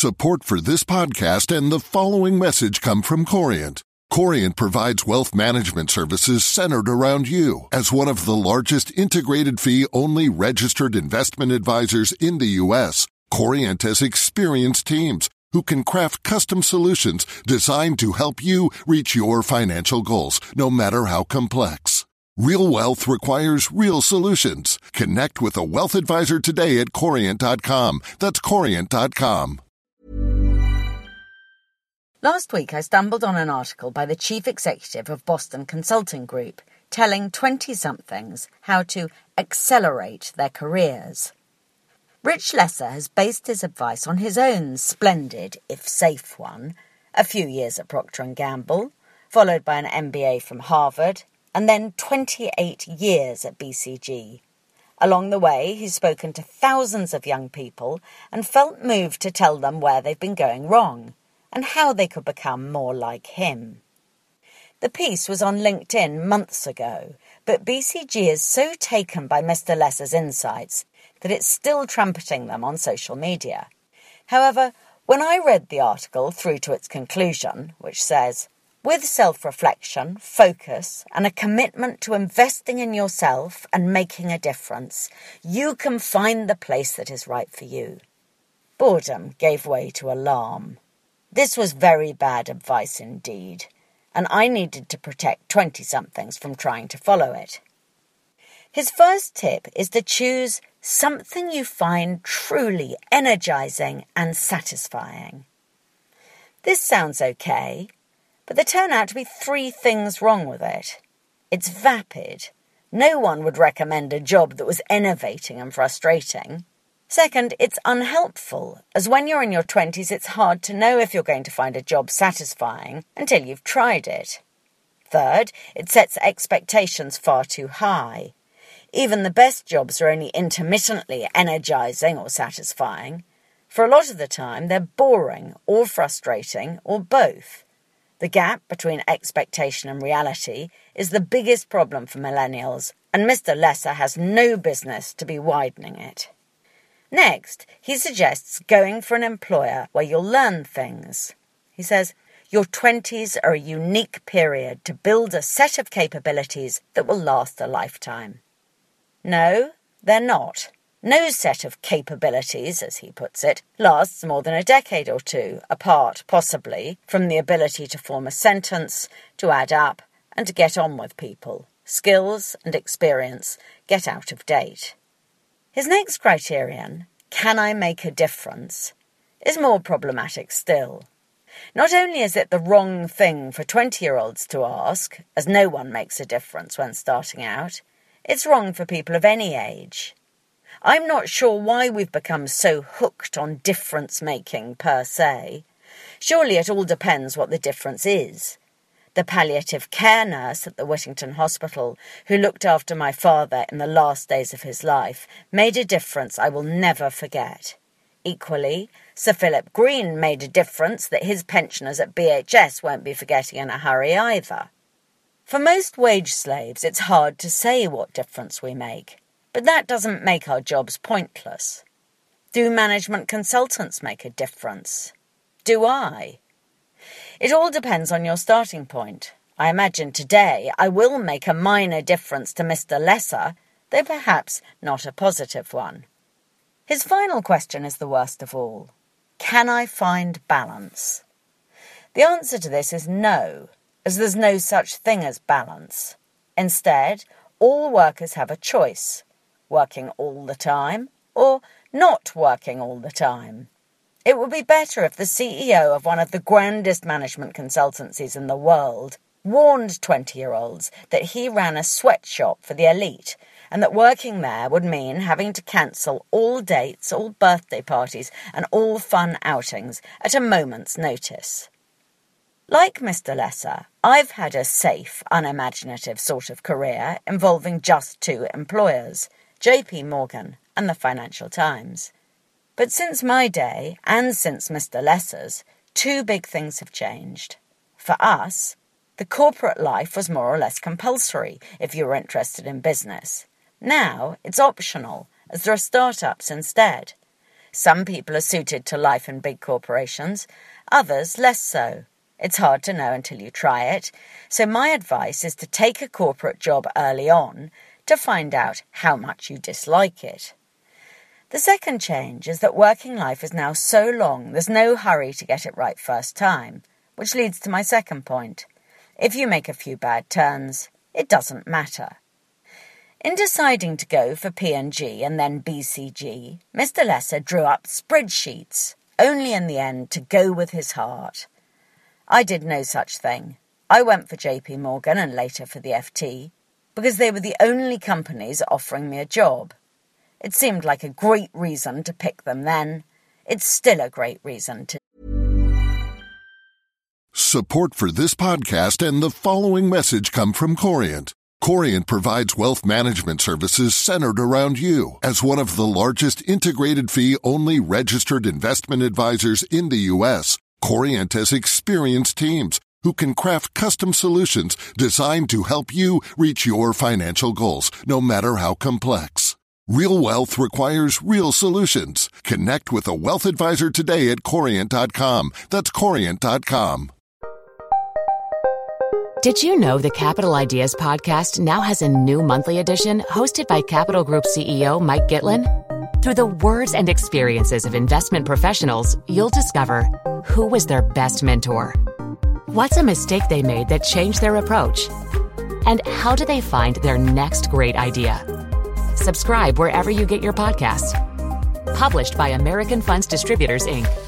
Support for this podcast and the following message come from Corient. Corient provides wealth management services centered around you. As one of the largest integrated fee-only registered investment advisors in the U.S., Corient has experienced teams who can craft custom solutions designed to help you reach your financial goals, no matter how complex. Real wealth requires real solutions. Connect with a wealth advisor today at Corient.com. That's Corient.com. Last week, I stumbled on an article by the chief executive of Boston Consulting Group telling 20-somethings how to accelerate their careers. Rich Lesser has based his advice on his own splendid, if safe one, a few years at Procter & Gamble, followed by an MBA from Harvard, and then 28 years at BCG. Along the way, he's spoken to thousands of young people and felt moved to tell them where they've been going wrong and how they could become more like him. The piece was on LinkedIn months ago, but BCG is so taken by Mr. Lesser's insights that it's still trumpeting them on social media. However, when I read the article through to its conclusion, which says, with self-reflection, focus, and a commitment to investing in yourself and making a difference, you can find the place that is right for you, boredom gave way to alarm. This was very bad advice indeed, and I needed to protect 20-somethings from trying to follow it. His first tip is to choose something you find truly energizing and satisfying. This sounds okay, but there turn out to be 3 things wrong with it. It's vapid. No one would recommend a job that was enervating and frustrating. Second, it's unhelpful, as when you're in your 20s, it's hard to know if you're going to find a job satisfying until you've tried it. Third, it sets expectations far too high. Even the best jobs are only intermittently energizing or satisfying. For a lot of the time, they're boring or frustrating or both. The gap between expectation and reality is the biggest problem for millennials, and Mr. Lesser has no business to be widening it. Next, he suggests going for an employer where you'll learn things. He says, your 20s are a unique period to build a set of capabilities that will last a lifetime. No, they're not. No set of capabilities, as he puts it, lasts more than a decade or two, apart, possibly, from the ability to form a sentence, to add up, and to get on with people. Skills and experience get out of date. His next criterion, can I make a difference, is more problematic still. Not only is it the wrong thing for 20-year-olds to ask, as no one makes a difference when starting out, it's wrong for people of any age. I'm not sure why we've become so hooked on difference-making per se. Surely it all depends what the difference is. The palliative care nurse at the Whittington Hospital, who looked after my father in the last days of his life, made a difference I will never forget. Equally, Sir Philip Green made a difference that his pensioners at BHS won't be forgetting in a hurry either. For most wage slaves, it's hard to say what difference we make, but that doesn't make our jobs pointless. Do management consultants make a difference? Do I? It all depends on your starting point. I imagine today I will make a minor difference to Mr. Lesser, though perhaps not a positive one. His final question is the worst of all. Can I find balance? The answer to this is no, as there's no such thing as balance. Instead, all workers have a choice, working all the time or not working all the time. It would be better if the CEO of one of the grandest management consultancies in the world warned 20-year-olds that he ran a sweatshop for the elite and that working there would mean having to cancel all dates, all birthday parties and all fun outings at a moment's notice. Like Mr. Lesser, I've had a safe, unimaginative sort of career involving just 2 employers, JP Morgan and the Financial Times. But since my day, and since Mr. Lesser's, 2 big things have changed. For us, the corporate life was more or less compulsory if you were interested in business. Now it's optional, as there are startups instead. Some people are suited to life in big corporations, others less so. It's hard to know until you try it, so my advice is to take a corporate job early on to find out how much you dislike it. The second change is that working life is now so long there's no hurry to get it right first time, which leads to my second point. If you make a few bad turns, it doesn't matter. In deciding to go for P&G and then BCG, Mr. Lesser drew up spreadsheets, only in the end to go with his heart. I did no such thing. I went for JP Morgan and later for the FT, because they were the only companies offering me a job. It seemed like a great reason to pick them then. It's still a great reason to. Support for this podcast and the following message come from Corient. Corient provides wealth management services centered around you. As one of the largest integrated fee-only registered investment advisors in the U.S., Corient has experienced teams who can craft custom solutions designed to help you reach your financial goals, no matter how complex. Real wealth requires real solutions. Connect with a wealth advisor today at Corient.com. That's Corient.com. Did you know the Capital Ideas podcast now has a new monthly edition hosted by Capital Group CEO Mike Gitlin? Through the words and experiences of investment professionals, you'll discover who was their best mentor, what's a mistake they made that changed their approach, and how do they find their next great idea. Subscribe wherever you get your podcasts. Published by American Funds Distributors, Inc.